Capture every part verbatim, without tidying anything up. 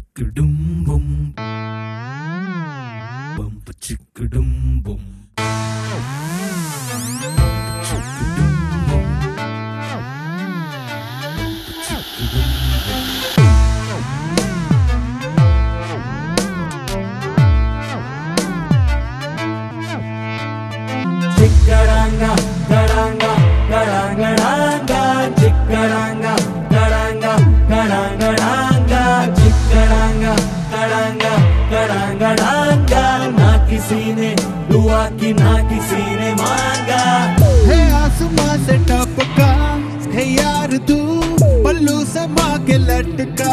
chickadum boom, bum chickadum boom, chickadum boom, chickadum Chickaranga, garanga, garanga, garanga, chickaranga, garanga, garanga, garanga, chickaranga, garanga, garanga, garanga, ना किसी ने दुआ की ना किसी ने मांगा। है आसमां से टपका, है यार तू पल्लू समा के लटका।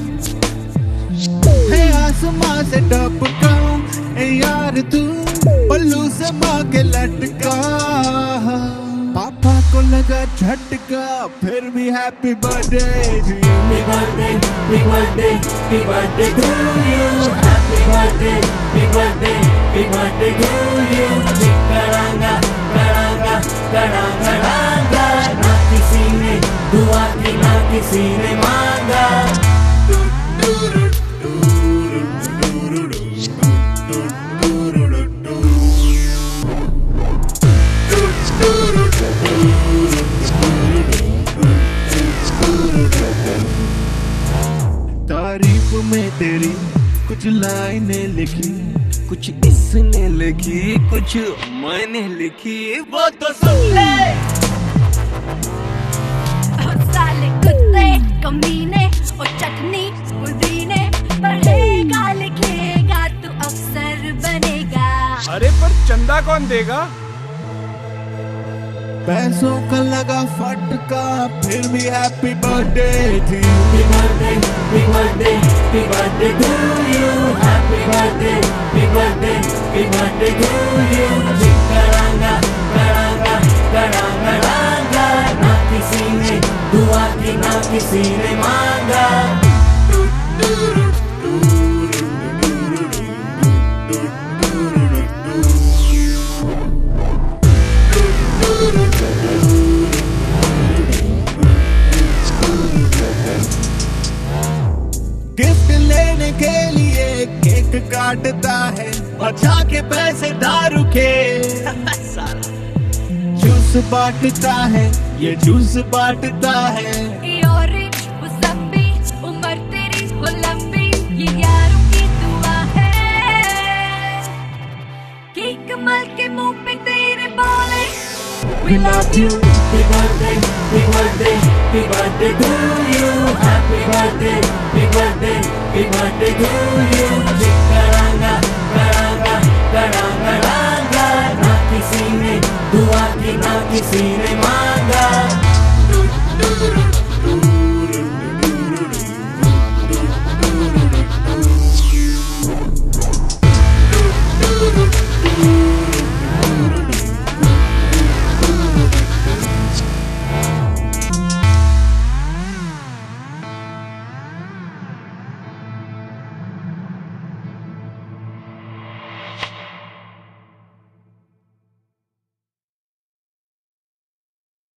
है आसमां से टपका, है यार तू पल्लू समा के लटका। पापा को लगा झटका, फिर भी happy birthday to you. Big birthday, big birthday, big birthday to you. Happy birthday, big birthday, big birthday to you. Chickaranga, garanga, garanga, garanga, ना किसी ने दुआ की ना किसी ने मांगा। तारीफ में तेरी कुछ लाइनें लिखी, कुछ इसने लिखी, कुछ मैंने लिखी, वो तो सुन ले। ओ साले कुत्ते कमीने, ओ चटनी पुदीने, पढ़ेगा लिखेगा तू अफसर बनेगा। अरे पर चंदा कौन देगा? पैसों का लगा फटका, फिर भी happy birthday to you. Big birthday, big birthday, big birthday to you. Happy birthday, big birthday, big birthday to you. Chickaranga, garanga, garanga, garanga, ना किसी ने दुआ की ना किसी ने मांगा। गिफ्ट लेने के लिए केक काटता है, बचा के पैसे दारू के। जूस बांटता है, ये जूस बांटता है। ऑरेंज मुसम्मी, उम्र तेरी हो लंबी, ये यारों की दुआ है। केक मल के मुंह पे तेरे बोले We love you. Big birthday, big birthday, big birthday to you. Happy birthday, big birthday, big birthday to you. Chickaranga, garanga, garanga, garanga, ना किसी ने दुआ की ना किसी ने मांगा।